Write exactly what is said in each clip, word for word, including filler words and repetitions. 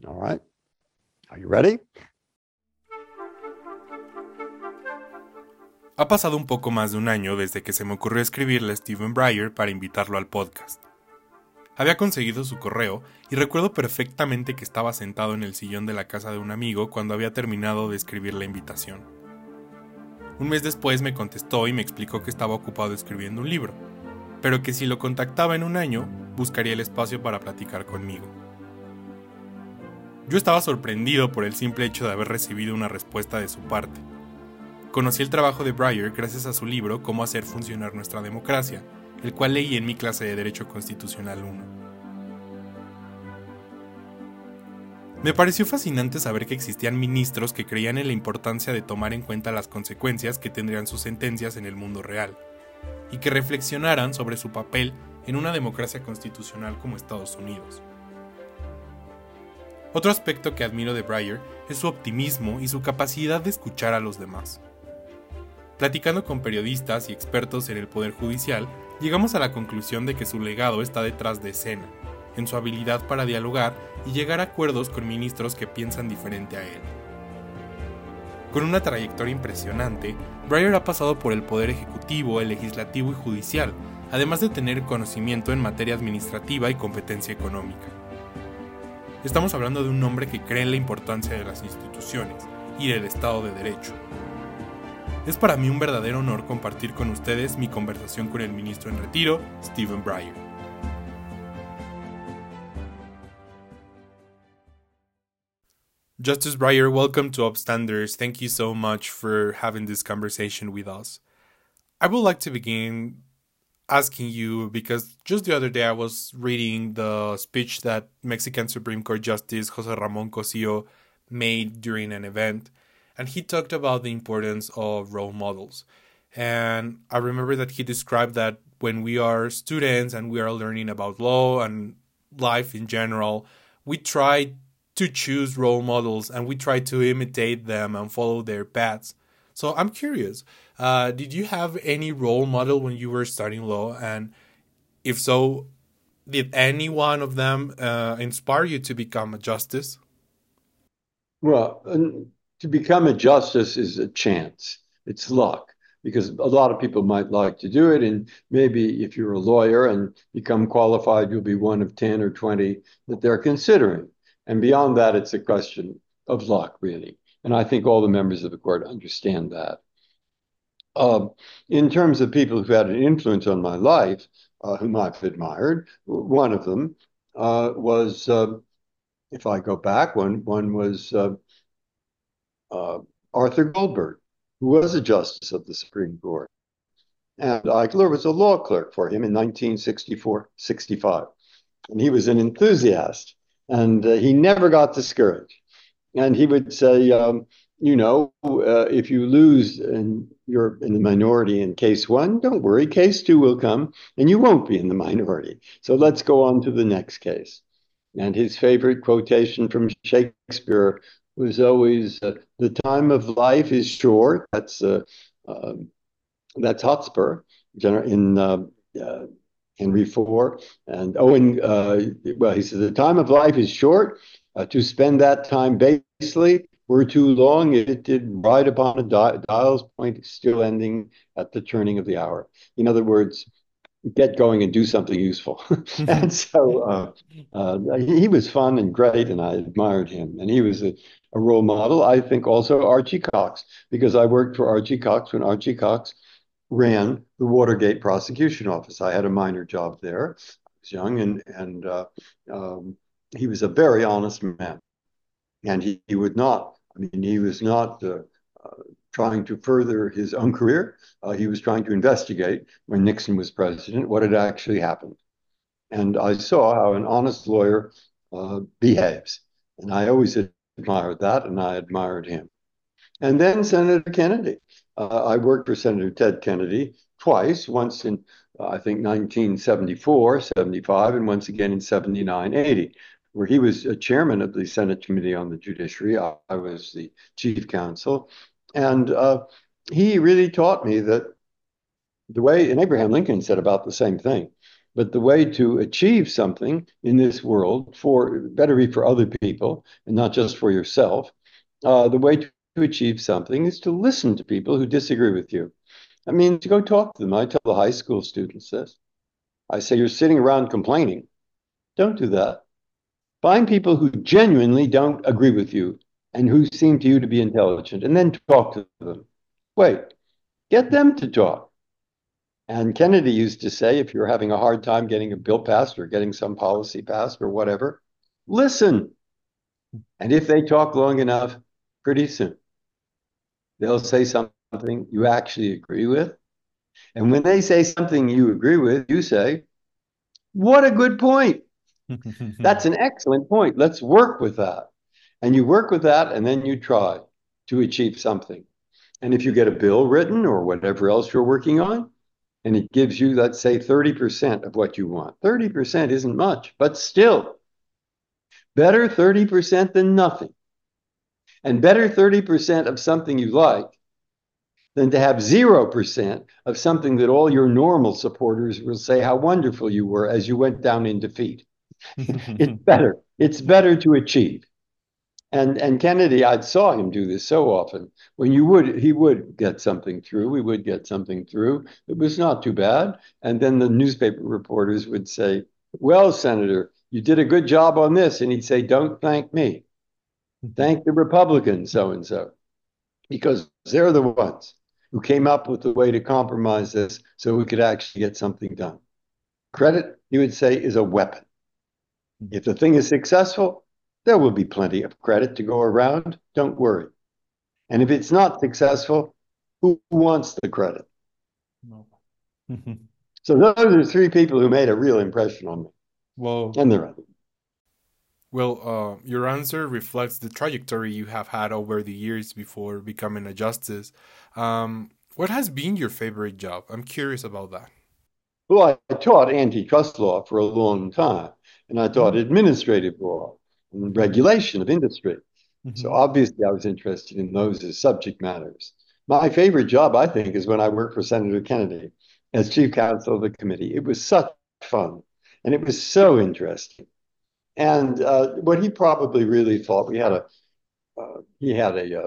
All right. Are you ready? Ha pasado un poco más de un año desde que se me ocurrió escribirle a Stephen Breyer para invitarlo al podcast. Había conseguido su correo y recuerdo perfectamente que estaba sentado en el sillón de la casa de un amigo cuando había terminado de escribir la invitación. Un mes después me contestó y me explicó que estaba ocupado escribiendo un libro, pero que si lo contactaba en un año, buscaría el espacio para platicar conmigo. Yo estaba sorprendido por el simple hecho de haber recibido una respuesta de su parte. Conocí el trabajo de Breyer gracias a su libro Cómo hacer funcionar nuestra democracia, el cual leí en mi clase de Derecho Constitucional uno. Me pareció fascinante saber que existían ministros que creían en la importancia de tomar en cuenta las consecuencias que tendrían sus sentencias en el mundo real, y que reflexionaran sobre su papel en una democracia constitucional como Estados Unidos. Otro aspecto que admiro de Breyer es su optimismo y su capacidad de escuchar a los demás. Platicando con periodistas y expertos en el Poder Judicial, llegamos a la conclusión de que su legado está detrás de escena, en su habilidad para dialogar y llegar a acuerdos con ministros que piensan diferente a él. Con una trayectoria impresionante, Breyer ha pasado por el Poder Ejecutivo, el Legislativo y Judicial, además de tener conocimiento en materia administrativa y competencia económica. Estamos hablando de un hombre que cree en la importancia de las instituciones y del Estado de Derecho. Es para mí un verdadero honor compartir con ustedes mi conversación con el ministro en retiro, Stephen Breyer. Justice Breyer, welcome to Upstanders. Thank you so much for having this conversation with us. I would like to begin asking you, because just the other day I was reading the speech that Mexican Supreme Court Justice Jose Ramon Cosio made during an event, and he talked about the importance of role models. And I remember that he described that when we are students and we are learning about law and life in general, we try to choose role models and we try to imitate them and follow their paths. So I'm curious, uh, did you have any role model when you were studying law? And if so, did any one of them uh, inspire you to become a justice? Well, and to become a justice is a chance. It's luck because a lot of people might like to do it. And maybe if you're a lawyer and become qualified, you'll be one of ten or twenty that they're considering. And beyond that, it's a question of luck, really. And I think all the members of the court understand that. Um, in terms of people who've had an influence on my life, uh, whom I've admired, one of them uh, was, uh, if I go back, one one was uh, uh, Arthur Goldberg, who was a justice of the Supreme Court. And I was a law clerk for him in nineteen sixty-four, sixty-five. And he was an enthusiast, and uh, he never got discouraged. And he would say, um, you know, uh, if you lose and you're in the minority in case one, don't worry, case two will come and you won't be in the minority. So let's go on to the next case. And his favorite quotation from Shakespeare was always, uh, "The time of life is short." That's uh, uh, that's Hotspur in uh, uh, Henry four. And Owen, uh, well, he says, "The time of life is short. Uh, to spend that time basely were too long. It did ride upon a di dial's point, still ending at the turning of the hour." In other words, get going and do something useful. And so uh, uh, he, he was fun and great, and I admired him. And he was a, a role model. I think also Archie Cox, because I worked for Archie Cox when Archie Cox ran the Watergate prosecution office. I had a minor job there. I was young, and and uh, um, he was a very honest man, and he, he would not. I mean, he was not uh, uh, trying to further his own career. Uh, he was trying to investigate when Nixon was president what had actually happened. And I saw how an honest lawyer uh, behaves, and I always admired that, and I admired him. And then Senator Kennedy. Uh, I worked for Senator Ted Kennedy twice, once in, uh, I think, nineteen seventy-four, seventy-five, and once again in seventy-nine, eighty, where he was a chairman of the Senate Committee on the Judiciary. I, I was the chief counsel. And uh, he really taught me that the way, and Abraham Lincoln said about the same thing, But the way to achieve something in this world for better be for other people and not just for yourself, uh, the way to achieve something is to listen to people who disagree with you. I mean, to go talk to them. I tell the high school students this. I say, you're sitting around complaining. Don't do that. Find people who genuinely don't agree with you and who seem to you to be intelligent, and then talk to them. Wait, get them to talk. And Kennedy used to say, if you're having a hard time getting a bill passed or getting some policy passed or whatever, listen. And if they talk long enough, pretty soon, they'll say something you actually agree with. And when they say something you agree with, you say, what a good point. That's an excellent point. Let's work with that. And you work with that, and then you try to achieve something. And if you get a bill written or whatever else you're working on, and it gives you, let's say, thirty percent of what you want. thirty percent isn't much, but still better thirty percent than nothing. And better thirty percent of something you like than to have zero percent of something that all your normal supporters will say how wonderful you were as you went down in defeat. It's better. It's better to achieve. And and Kennedy, I saw him do this so often. When you would, he would get something through. We would get something through. It was not too bad. And then the newspaper reporters would say, well, Senator, you did a good job on this. And he'd say, don't thank me. Thank the Republicans, so and so, because they're the ones who came up with the way to compromise this so we could actually get something done. Credit, he would say, is a weapon. If the thing is successful, there will be plenty of credit to go around. Don't worry. And if it's not successful, who wants the credit? No. So those are three people who made a real impression on me. Well, And there are others. well, uh, your answer reflects the trajectory you have had over the years before becoming a justice. Um, what has been your favorite job? I'm curious about that. Well, I taught antitrust law for a long time, and I taught Mhm. administrative law and Mhm. regulation of industry. So Mhm. obviously, I was interested in those as subject matters. My favorite job, I think, is when I worked for Senator Kennedy as chief counsel of the committee. It was such fun, and it was so interesting. And uh, what he probably really thought, we had a uh, he had a, uh,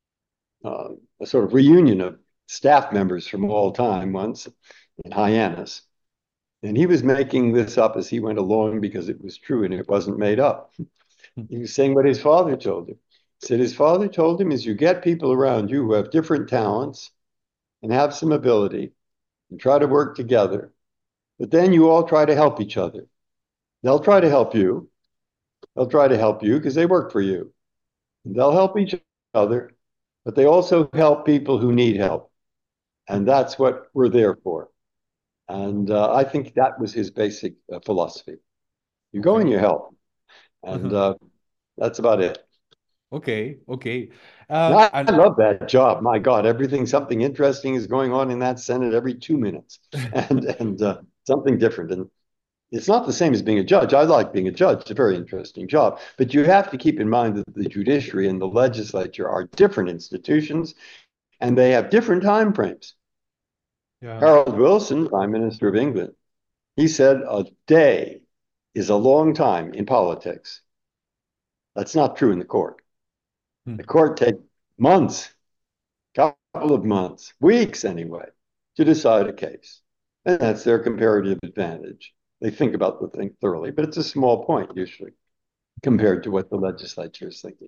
uh, a sort of reunion of staff members from all time once in Hyannis. And he was making this up as he went along because it was true and it wasn't made up. He was saying what his father told him. He said his father told him is you get people around you who have different talents and have some ability and try to work together. But then you all try to help each other. They'll try to help you. They'll try to help you because they work for you. And they'll help each other, but they also help people who need help. And that's what we're there for. And uh, I think that was his basic uh, philosophy. You go and Okay. you help. And uh, that's about it. Okay. Okay. Um, I, I and love that job. My God, everything, something interesting is going on in that Senate every two minutes, and and uh, something different. And it's not the same as being a judge. I like being a judge. It's a very interesting job. But you have to keep in mind that the judiciary and the legislature are different institutions, and they have different time frames. yeah. Harold Wilson, Prime Minister of England, he said a day is a long time in politics. That's not true in the court. Hmm. The court takes months, couple of months, weeks anyway, to decide a case. And that's their comparative advantage. They think about the thing thoroughly, but it's a small point usually compared to what the legislature is thinking.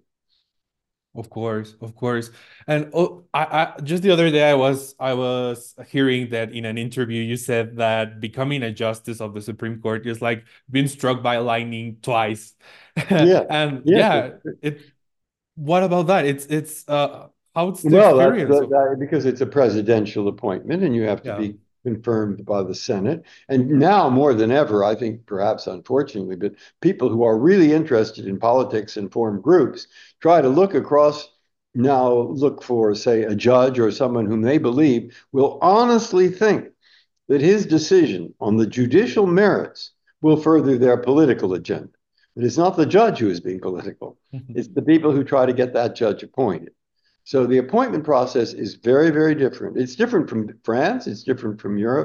Of course, of course. And oh, I, I just the other day I was I was hearing that in an interview you said that becoming a justice of the Supreme Court is like being struck by lightning twice. Yeah, And yeah. yeah, it what about that? It's it's uh how's the Well, that's experience the, of that, because it's a presidential appointment and you have to yeah. be confirmed by the Senate. And now more than ever, I think perhaps unfortunately, but people who are really interested in politics and form groups try to look across now, look for, say, a judge or someone whom they believe will honestly think that his decision on the judicial merits will further their political agenda. It is not the judge who is being political. It's the people who try to get that judge appointed. So the appointment process is very, very different. It's different from France. It's different from Europe.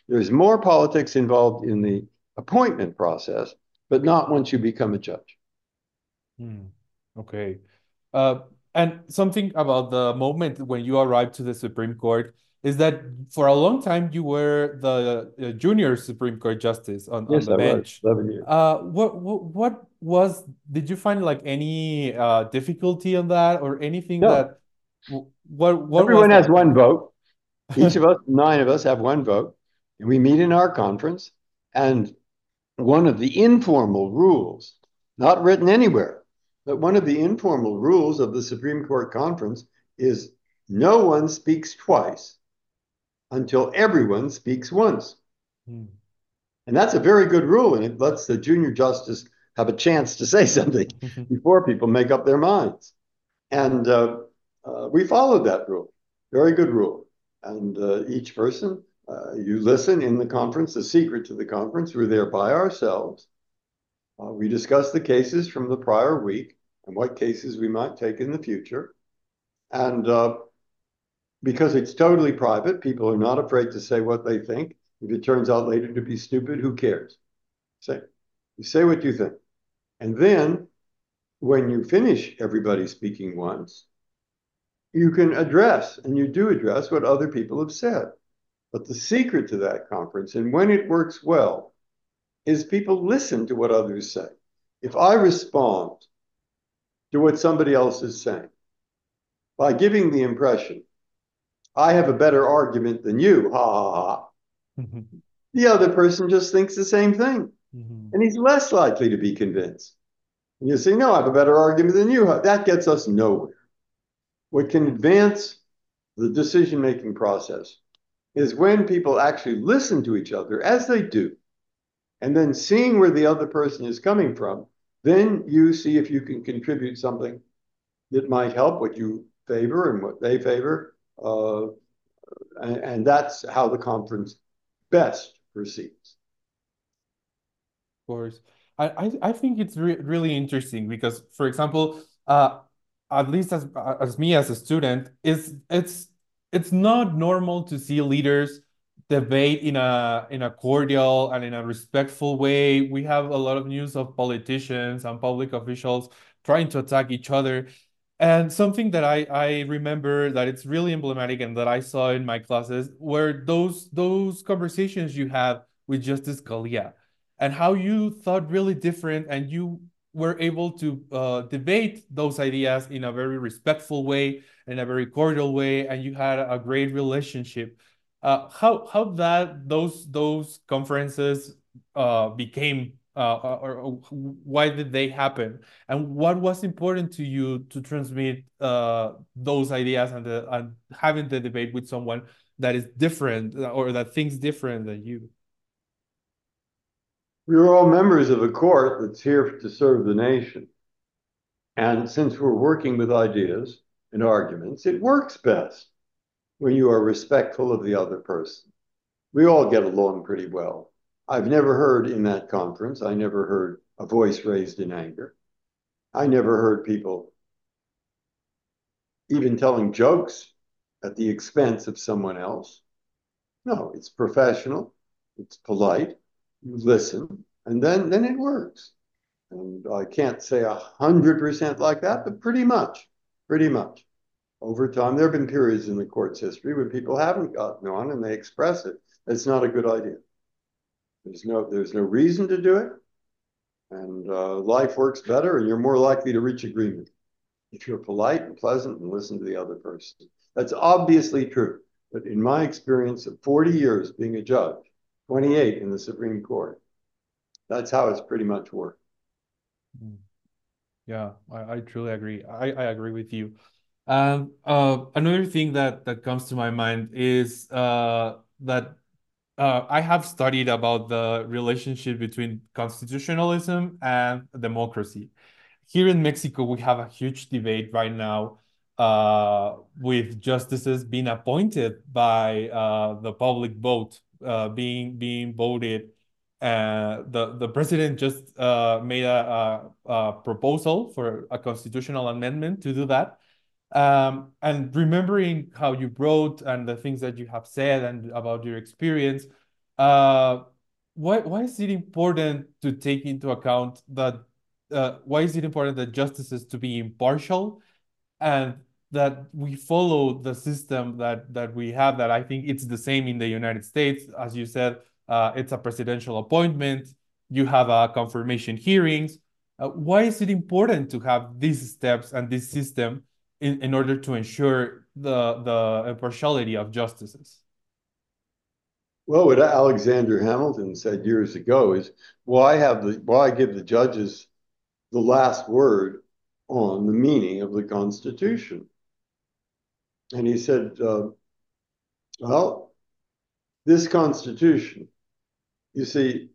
There's more politics involved in the appointment process, but not once you become a judge. Hmm. Okay. Uh, and something about the moment when you arrived to the Supreme Court is that for a long time you were the uh, junior Supreme Court justice on, on Yes, the I was, bench. eleven years. Uh, what, what what was, did you find like any uh difficulty on that or anything No, that what what was everyone has the one vote. Each of us, nine of us, have one vote. And we meet in our conference. And one of the informal rules, not written anywhere, but one of the informal rules of the Supreme Court conference is no one speaks twice until everyone speaks once. Hmm. And that's a very good rule, and it lets the junior justice have a chance to say something before people make up their minds. And uh, uh, we followed that rule. Very good rule. And uh, each person, uh, you listen in the conference, the secret to the conference, we're there by ourselves. Uh, we discuss the cases from the prior week and what cases we might take in the future. And uh, because it's totally private, people are not afraid to say what they think. If it turns out later to be stupid, who cares? Say, you say what you think. And then when you finish everybody speaking once, you can address, and you do address what other people have said. But the secret to that conference, and when it works well, is people listen to what others say. If I respond to what somebody else is saying by giving the impression, I have a better argument than you, ha ha ha, the other person just thinks the same thing. And he's less likely to be convinced. And you say, no, I have a better argument than you. That gets us nowhere. What can advance the decision-making process is when people actually listen to each other as they do, and then seeing where the other person is coming from, then you see if you can contribute something that might help what you favor and what they favor. Uh, and, and that's how the conference best proceeds. Course. I, I, I think it's re really interesting because, for example, uh, at least as as me as a student, it's it's it's not normal to see leaders debate in a in a cordial and in a respectful way. We have a lot of news of politicians and public officials trying to attack each other. And something that I, I remember that it's really emblematic and that I saw in my classes were those those conversations you have with Justice Scalia and how you thought really different and you were able to uh, debate those ideas in a very respectful way, in a very cordial way, and you had a great relationship. Uh, how how that those those conferences uh, became uh, or, or why did they happen, and what was important to you to transmit uh, those ideas and, the, and having the debate with someone that is different or that thinks different than you? We're all members of a court that's here to serve the nation. And since we're working with ideas and arguments, it works best when you are respectful of the other person. We all get along pretty well. I've never heard in that conference, I never heard a voice raised in anger. I never heard people even telling jokes at the expense of someone else. No, it's professional, it's polite, you listen, and then, then it works. And I can't say a hundred percent like that, but pretty much, pretty much. Over time, there have been periods in the court's history when people haven't gotten on and they express it. It's not a good idea. There's no, there's no reason to do it. And uh, life works better and you're more likely to reach agreement if you're polite and pleasant and listen to the other person. That's obviously true. But in my experience of forty years being a judge, twenty-eight in the Supreme Court, that's how it's pretty much worked. Mm. Yeah, I, I truly agree. I, I agree with you. Um, uh, another thing that that comes to my mind is uh, that uh, I have studied about the relationship between constitutionalism and democracy. Here in Mexico, we have a huge debate right now uh, with justices being appointed by uh, the public vote, uh, being being voted. Uh, the the president just uh, made a, a, a proposal for a constitutional amendment to do that. Um, and remembering how you wrote and the things that you have said and about your experience, Uh, why why is it important to take into account that uh, why is it important that justices to be impartial and that we follow the system that that we have that I think it's the same in the United States. As you said, uh, it's a presidential appointment. You have a confirmation hearings. Uh, why is it important to have these steps and this system in, in order to ensure the the impartiality of justices? Well, what Alexander Hamilton said years ago is why have the why give the judges the last word on the meaning of the Constitution? And he said, uh, well, this Constitution, you see,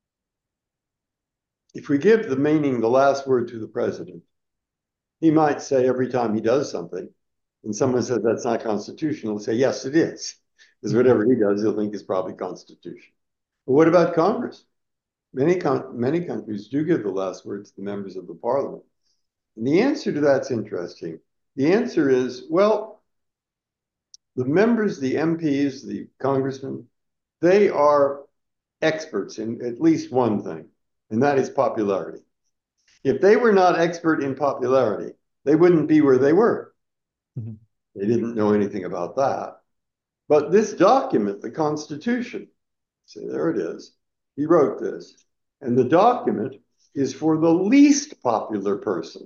if we give the meaning the last word to the president, he might say every time he does something, and someone says that's not constitutional, he'll say, yes, it is. Because whatever he does, he'll think is probably constitutional. But what about Congress? Many, con- many countries do give the last word to the members of the parliament. And the answer to that's interesting. The answer is, well, the members, the M Ps, the congressmen, they are experts in at least one thing, and that is popularity. If they were not expert in popularity, they wouldn't be where they were. Mhm. They didn't know anything about that. But this document, the Constitution, see, there it is. He wrote this. And the document is for the least popular person,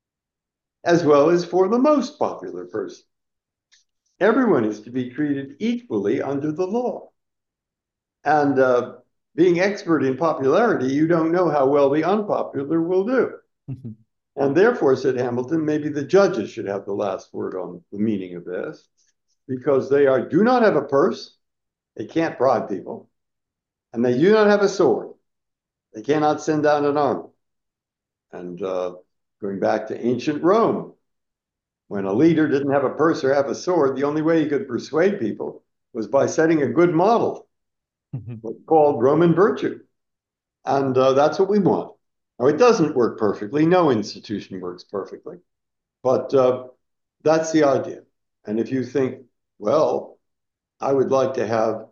as well as for the most popular person. Everyone is to be treated equally under the law. And uh, being expert in popularity, you don't know how well the unpopular will do. And therefore, said Hamilton, maybe the judges should have the last word on the meaning of this, because they are do not have a purse, they can't bribe people, and they do not have a sword. They cannot send down an army. And uh, going back to ancient Rome, when a leader didn't have a purse or have a sword, the only way he could persuade people was by setting a good model, what's called Roman virtue. And uh, that's what we want. Now, it doesn't work perfectly. No institution works perfectly. But uh, that's the idea. And if you think, well, I would like to have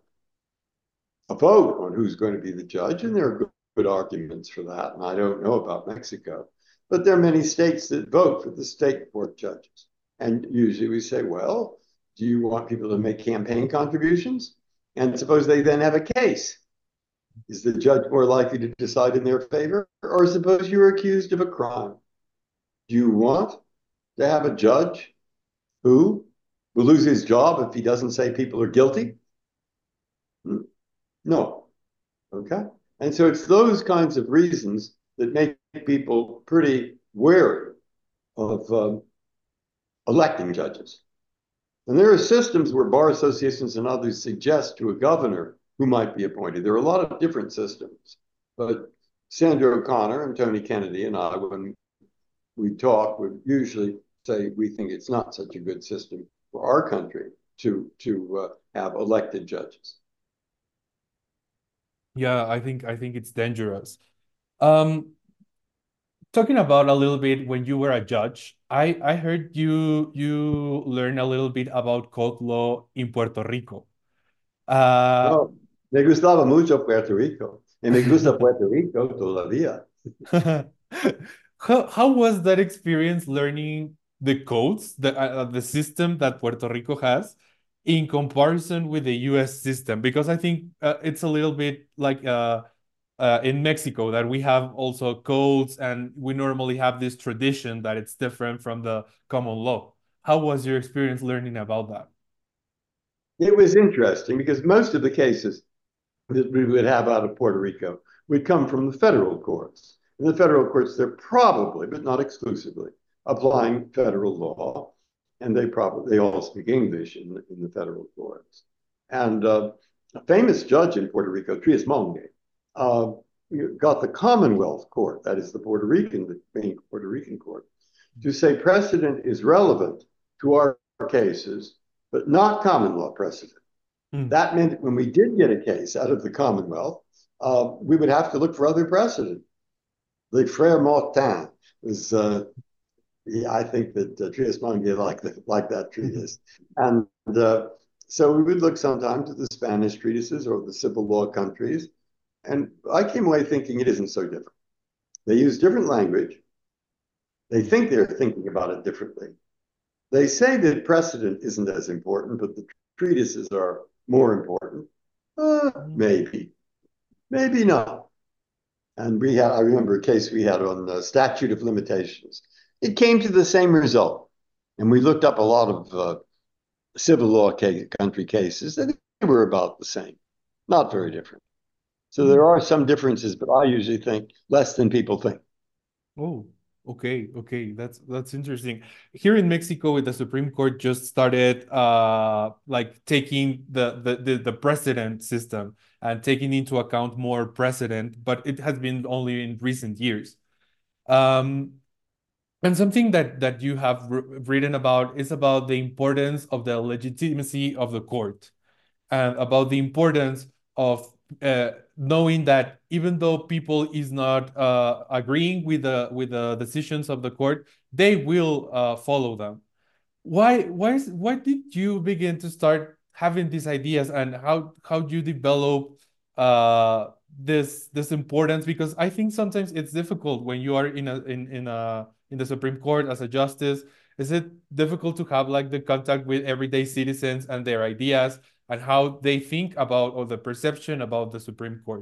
a vote on who's going to be the judge, and there are good, good arguments for that. And I don't know about Mexico, but there are many states that vote for the state court judges. And usually we say, well, do you want people to make campaign contributions? And suppose they then have a case. Is the judge more likely to decide in their favor? Or suppose you're accused of a crime. Do you want to have a judge who will lose his job if he doesn't say people are guilty? No. Okay. And so it's those kinds of reasons that make people pretty wary of um, electing judges. And there are systems where bar associations and others suggest to a governor who might be appointed. There are a lot of different systems. But Sandra O'Connor and Tony Kennedy and I, when we talk, would usually say we think it's not such a good system for our country to, to uh, have elected judges. Yeah, I think I think it's dangerous. Um, talking about a little bit when you were a judge, I I heard you you learn a little bit about court law in Puerto Rico. Uh, No, me gustaba mucho Puerto Rico. Y me gusta Puerto Rico todavía. how how was that experience learning the codes, the uh, the system that Puerto Rico has in comparison with the U S system? Because I think uh, it's a little bit like uh, uh, in Mexico that we have also codes and we normally have this tradition that it's different from the common law. How was your experience learning about that? It was interesting because most of the cases that we would have out of Puerto Rico would come from the federal courts. In the federal courts, they're probably, but not exclusively, applying federal law, and they probably they all speak English in, the, in the federal courts. And uh, a famous judge in Puerto Rico, Trias Monge, uh, got the Commonwealth Court, that is the Puerto Rican, the main Puerto Rican court, to say precedent is relevant to our cases, but not common law precedent. Mm. That meant when we did get a case out of the Commonwealth, uh, we would have to look for other precedent. The Frère Martin was, uh, yeah, I think that uh, Trias Monge liked, the, liked that treatise. And uh, So we would look sometimes at the Spanish treatises or the civil law countries, and I came away thinking it isn't so different. They use different language. They think they're thinking about it differently. They say that precedent isn't as important, but the treatises are more important. Uh, maybe, maybe not. And we had, I remember a case we had on the statute of limitations. It came to the same result. And we looked up a lot of uh, civil law case, country cases, and they were about the same, not very different. So there are some differences, but I usually think less than people think. Oh, okay, okay. That's that's interesting. Here in Mexico, the Supreme Court just started uh like taking the the the, the precedent system and taking into account more precedent, but it has been only in recent years. Um, and something that that you have written about is about the importance of the legitimacy of the court and about the importance of uh, knowing that even though people is not uh, agreeing with the with the decisions of the court, they will uh, follow them. Why why is, why did you begin to start having these ideas, and how how do you develop uh, this this importance? Because I think sometimes it's difficult when you are in a in in a in the Supreme Court as a justice. Is it difficult to have like the contact with everyday citizens and their ideas and how they think about, or the perception about, the Supreme Court?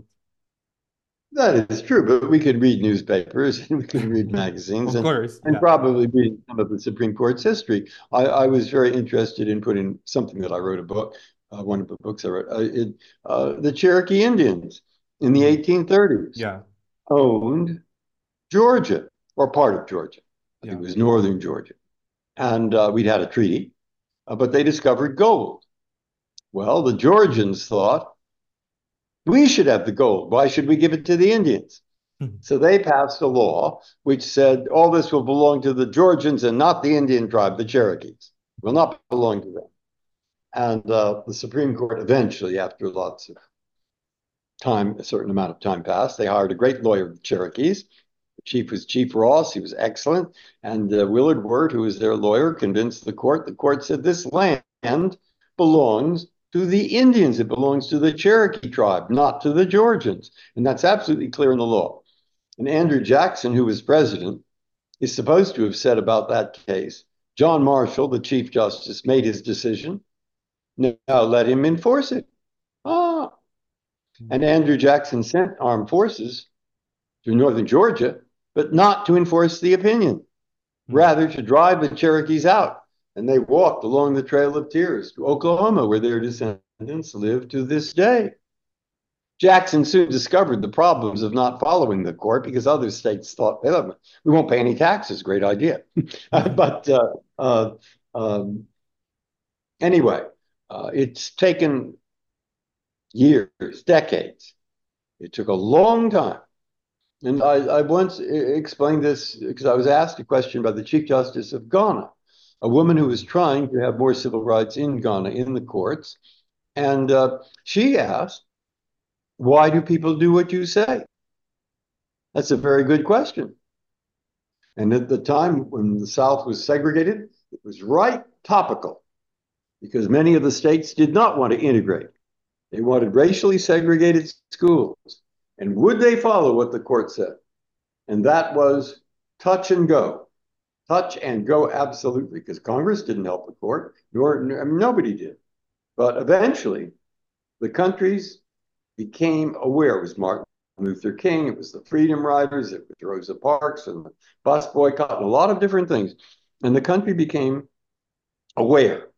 That is true, but we could read newspapers and we could read magazines Of and, course, and yeah. probably read some of the Supreme Court's history. I, I was very interested in putting something that I wrote a book, uh, one of the books I wrote, uh, it, uh, the Cherokee Indians in the eighteen thirties Yeah, owned Georgia, or part of Georgia. I think yeah. it was northern Georgia. And uh, we'd had a treaty, uh, but they discovered gold. Well, the Georgians thought, we should have the gold. Why should we give it to the Indians? So they passed a law which said all this will belong to the Georgians and not the Indian tribe, the Cherokees. It will not belong to them. And uh, the Supreme Court eventually, after lots of time, a certain amount of time passed, they hired a great lawyer of the Cherokees. The chief was Chief Ross. He was excellent. And uh, Willard Wirt, who was their lawyer, convinced the court. The court said this land belongs to the Indians. It belongs to the Cherokee tribe, not to the Georgians. And that's absolutely clear in the law. And Andrew Jackson, who was president, is supposed to have said about that case, John Marshall, the Chief Justice, made his decision. Now let him enforce it. Ah. And Andrew Jackson sent armed forces to northern Georgia, but not to enforce the opinion, rather to drive the Cherokees out. And they walked along the Trail of Tears to Oklahoma, where their descendants live to this day. Jackson soon discovered the problems of not following the court because other states thought, hey, look, we won't pay any taxes. Great idea. But uh, uh, um, anyway, uh, it's taken years, decades. It took a long time. And I, I once explained this because I was asked a question by the Chief Justice of Ghana, a woman who was trying to have more civil rights in Ghana in the courts. And uh, she asked, why do people do what you say? That's a very good question. And at the time when the South was segregated, it was right topical because many of the states did not want to integrate. They wanted racially segregated schools. And would they follow what the court said? And that was touch and go. Touch and go absolutely, because Congress didn't help the court, nor I mean, nobody did. But eventually, the countries became aware. It was Martin Luther King, it was the Freedom Riders, it was Rosa Parks and the bus boycott, and a lot of different things. And the country became aware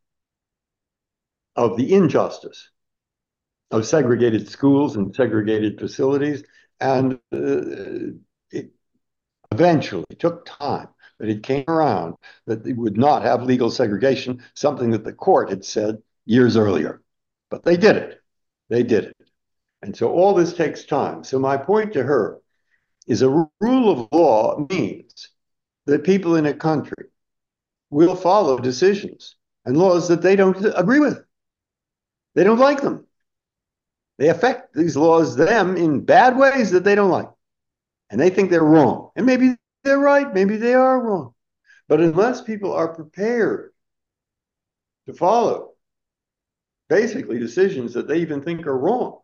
of the injustice of segregated schools and segregated facilities. And uh, it eventually took time, but it came around that they would not have legal segregation, something that the court had said years earlier. But they did it. They did it. And so all this takes time. So my point to her is a rule of law means that people in a country will follow decisions and laws that they don't agree with. They don't like them. They affect these laws them in bad ways that they don't like. And they think they're wrong. And maybe they're right. Maybe they are wrong. But unless people are prepared to follow basically decisions that they even think are wrong.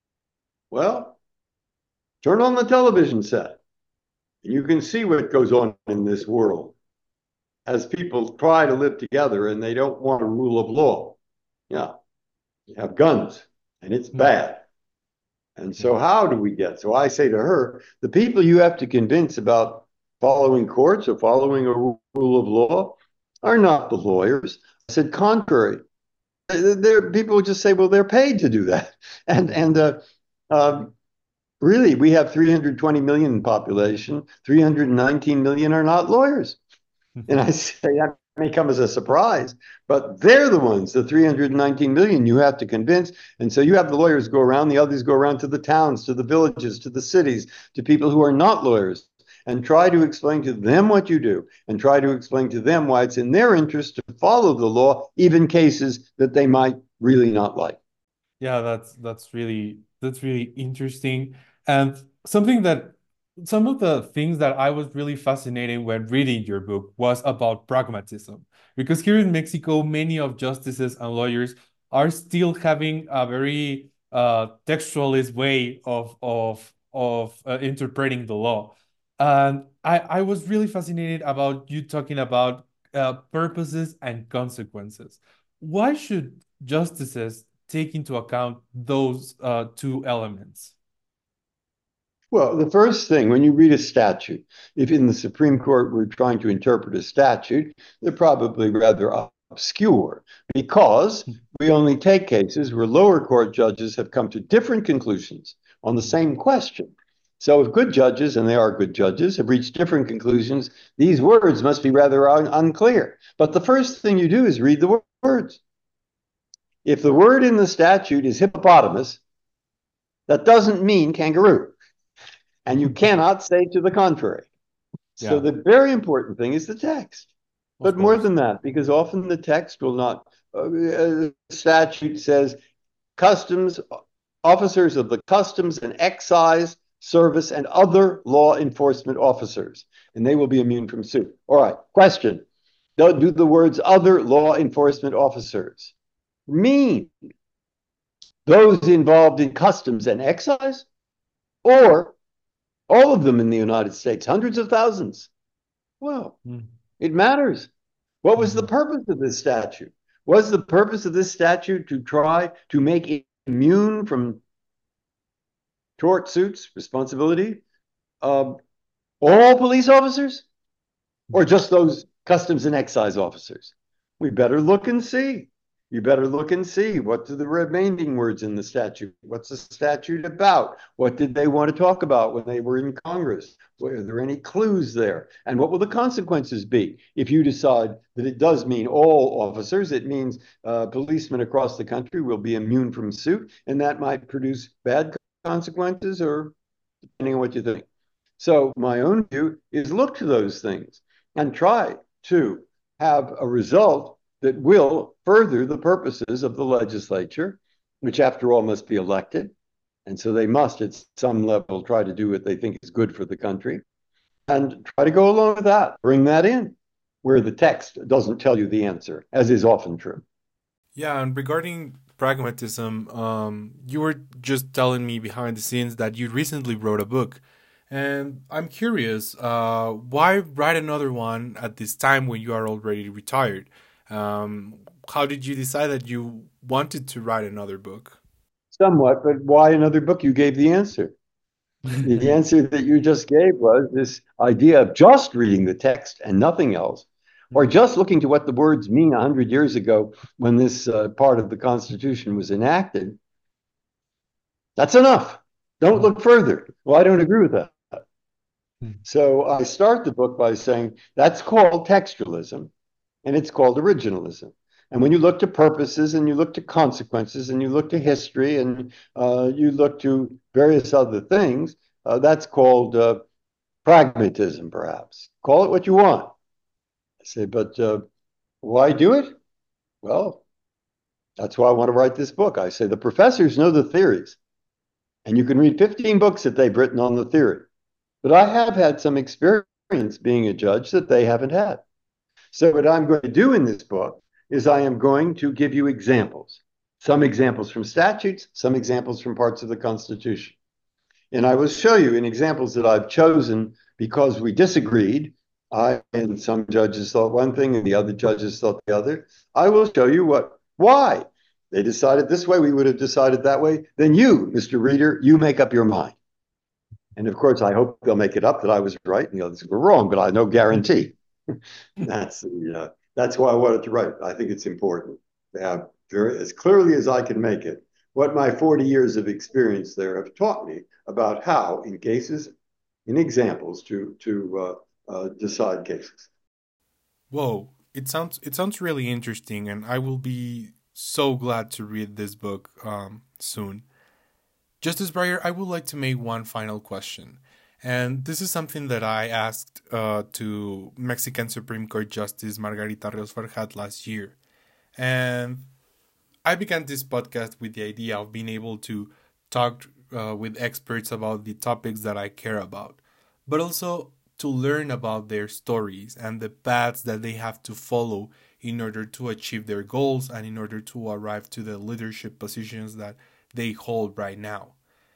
Well, turn on the television set, and you can see what goes on in this world as people try to live together and they don't want a rule of law. Yeah, you have guns, and it's bad. And so how do we get? So I say to her, the people you have to convince about following courts or following a rule of law are not the lawyers. I said, contrary. There, people just say, well, they're paid to do that. And, and uh, um, really, we have three hundred twenty million in population. three hundred nineteen million are not lawyers. And I say that may come as a surprise, but they're the ones, the three hundred nineteen million you have to convince. And so you have the lawyers go around, the others go around to the towns, to the villages, to the cities, to people who are not lawyers, and try to explain to them what you do, and try to explain to them why it's in their interest to follow the law, even cases that they might really not like. Yeah, that's that's really that's really interesting. And something that some of the things that I was really fascinated when reading your book was about pragmatism. Because here in Mexico, many of justices and lawyers are still having a very uh, textualist way of of of uh, interpreting the law. And I, I was really fascinated about you talking about uh, purposes and consequences. Why should justices take into account those uh, two elements? Well, the first thing, when you read a statute, if in the Supreme Court we're trying to interpret a statute, they're probably rather obscure because we only take cases where lower court judges have come to different conclusions on the same question. So if good judges, and they are good judges, have reached different conclusions, these words must be rather un unclear. But the first thing you do is read the words. If the word in the statute is hippopotamus, that doesn't mean kangaroo. And you cannot say to the contrary. So Yeah. the very important thing is the text. Of But more course. than that, because often the text will not, uh, statute says customs, officers of the customs and excise service and other law enforcement officers, and they will be immune from suit. All right, question. Do the words other law enforcement officers mean those involved in customs and excise, or all of them in the United States, hundreds of thousands? Well, Mm. it matters. What was the Mhm. purpose of this statute? Was the purpose of this statute to try to make it immune from tort suits, responsibility, uh, all police officers, or just those customs and excise officers? We better look and see. You better look and see what are the remaining words in the statute. What's the statute about? What did they want to talk about when they were in Congress? Were there any clues there? And what will the consequences be if you decide that it does mean all officers? It means uh, policemen across the country will be immune from suit, and that might produce bad consequences, or depending on what you think. So my own view is look to those things and try to have a result that will further the purposes of the legislature, which after all must be elected. And so they must at some level try to do what they think is good for the country and try to go along with that, bring that in where the text doesn't tell you the answer, as is often true. Yeah, and regarding pragmatism, um, you were just telling me behind the scenes that you recently wrote a book. And I'm curious, uh, why write another one at this time when you are already retired? Um, how did you decide that you wanted to write another book? Somewhat, but why another book? You gave the answer. The answer that you just gave was this idea of just reading the text and nothing else, or just looking to what the words mean a hundred years ago when this uh, part of the Constitution was enacted. That's enough. Don't look further. Well, I don't agree with that. So I start the book by saying that's called textualism and it's called originalism. And when you look to purposes and you look to consequences and you look to history and uh, you look to various other things, uh, that's called uh, pragmatism, perhaps. Call it what you want. I say, but uh, why do it? Well, that's why I want to write this book. I say the professors know the theories, and you can read fifteen books that they've written on the theory. But I have had some experience being a judge that they haven't had. So what I'm going to do in this book is I am going to give you examples. some examples from statutes, some examples from parts of the Constitution. And I will show you in examples that I've chosen because we disagreed. I and some judges thought one thing and the other judges thought the other. I will show you what why they decided this way, we would have decided that way. Then you, Mister Reader, you make up your mind. And of course, I hope they'll make it up that I was right and the others were wrong, but I no guarantee. that's the, uh, that's why I wanted to write. I think it's important to have very, as clearly as I can make it, what my forty years of experience there have taught me about how, in cases, in examples, to to uh, uh, decide cases. Whoa, it sounds it sounds really interesting, and I will be so glad to read this book um, soon. Justice Breyer, I would like to make one final question. And this is something that I asked uh, to Mexican Supreme Court Justice Margarita Rios Farhat last year. And I began this podcast with the idea of being able to talk uh, with experts about the topics that I care about, but also to learn about their stories and the paths that they have to follow in order to achieve their goals and in order to arrive to the leadership positions that they hold right now.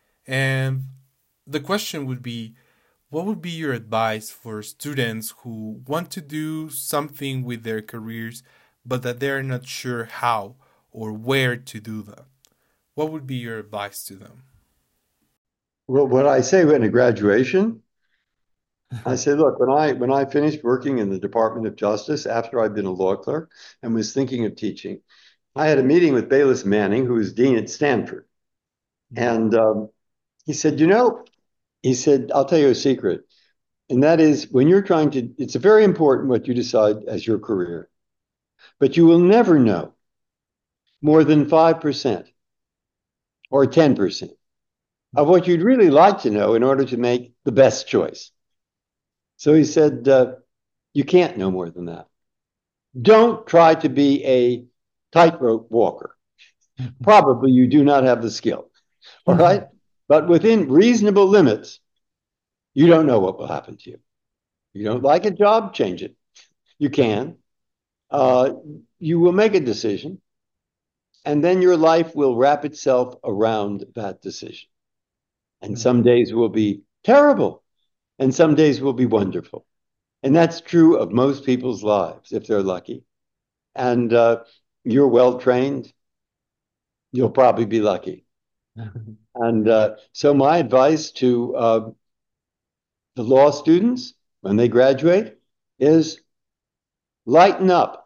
And the question would be, what would be your advice for students who want to do something with their careers, but that they're not sure how or where to do that? What would be your advice to them? Well, what I say in a graduation, I say, look, when I when I finished working in the Department of Justice after I'd been a law clerk and was thinking of teaching, I had a meeting with Bayless Manning, who was dean at Stanford. And um, he said, you know, he said, I'll tell you a secret. And that is when you're trying to, it's very important what you decide as your career, but you will never know more than five percent or ten percent of what you'd really like to know in order to make the best choice. So he said, uh, you can't know more than that. Don't try to be a tightrope walker. Probably you do not have the skill. All right. But within reasonable limits, you don't know what will happen to you. You don't like a job, change it. You can. Uh, you will make a decision, and then your life will wrap itself around that decision. And some days will be terrible, and some days will be wonderful. And that's true of most people's lives, if they're lucky. And uh, you're well trained, you'll probably be lucky. And uh, so my advice to uh, the law students when they graduate is lighten up.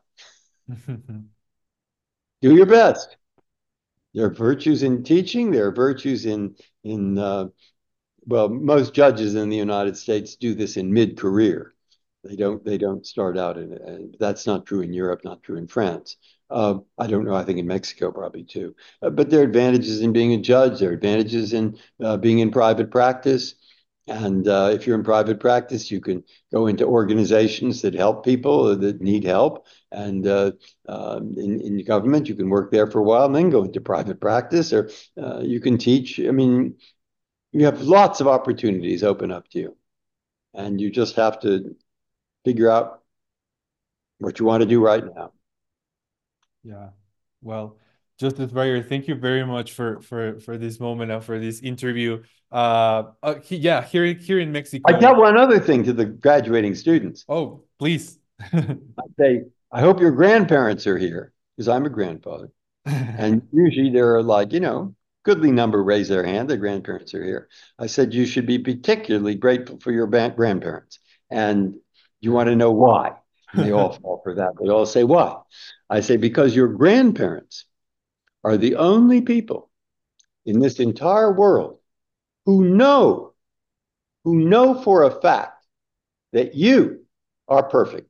Do your best. There are virtues in teaching. There are virtues in, in uh, well, most judges in the United States do this in mid-career. They don't, they don't start out in it. That's not true in Europe, not true in France. Uh, I don't know. I think in Mexico probably too. Uh, but there are advantages in being a judge. There are advantages in uh, being in private practice. And uh, if you're in private practice, you can go into organizations that help people that need help. And uh, uh, in, in government, you can work there for a while and then go into private practice, or uh, you can teach. I mean, you have lots of opportunities open up to you. And you just have to figure out what you want to do right now. Yeah. Well, Justice Breyer, thank you very much for for for this moment and for this interview. Uh, uh he, yeah, here here in Mexico. I tell one other thing to the graduating students. Oh, please. I say, I hope your grandparents are here, because I'm a grandfather. And usually there are like, you know, goodly number raise their hand, their grandparents are here. I said, you should be particularly grateful for your grandparents. And you want to know why? And they all fall for that. They all say, why? I say, because your grandparents are the only people in this entire world who know, who know for a fact that you are perfect.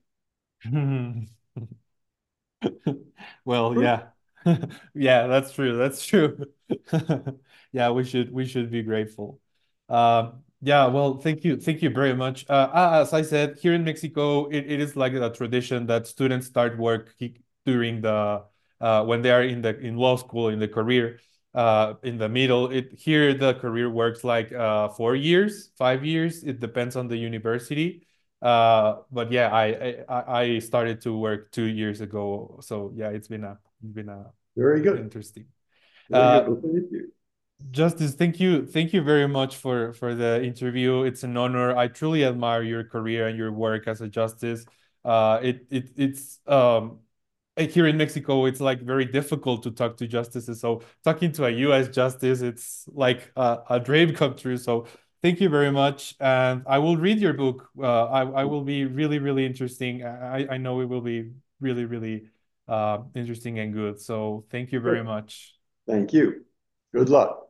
Well, yeah. Yeah, that's true. That's true. Yeah, we should we should be grateful. Um, yeah, well, thank you. Thank you very much. Uh, a- as I said, here in Mexico, it, it is like a tradition that students start work he- during the uh, when they are in the in law school in the career uh, in the middle. It here the career works like uh, four years, five years. It depends on the university. Uh, but yeah, I, I I started to work two years ago. So yeah, it's been a it's been a Very good. interesting. Very Uh, good. Well, thank you. Justice, thank you, thank you very much for for the interview. It's an honor. I truly admire your career and your work as a justice. Uh, it it it's um like here in Mexico, it's like very difficult to talk to justices. So talking to a U S justice, it's like a, a dream come true. So thank you very much, and I will read your book. Uh, I I will be really really interesting. I I know it will be really really uh interesting and good. So thank you very Good. much. Thank you. Good luck.